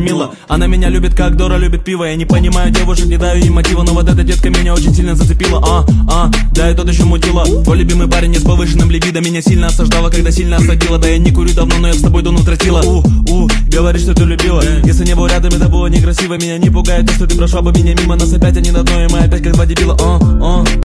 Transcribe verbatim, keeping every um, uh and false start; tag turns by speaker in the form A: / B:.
A: очень мило. Она меня любит, как Дора любит пиво. Я не понимаю девушек, не даю им мотива, но вот эта детка меня очень сильно зацепила. А, а, да и тот еще мутила. Твой любимый парень не с повышенным либидо меня сильно осаждала, когда сильно осадила. Да я не курю давно, но я с тобой давно тратила. У, у, говоришь, что ты любила. Если не был рядом, это было некрасиво. Меня не пугает то, что ты прошла бы меня мимо. Нас опять они на дно, и мы опять как два дебила. А, а.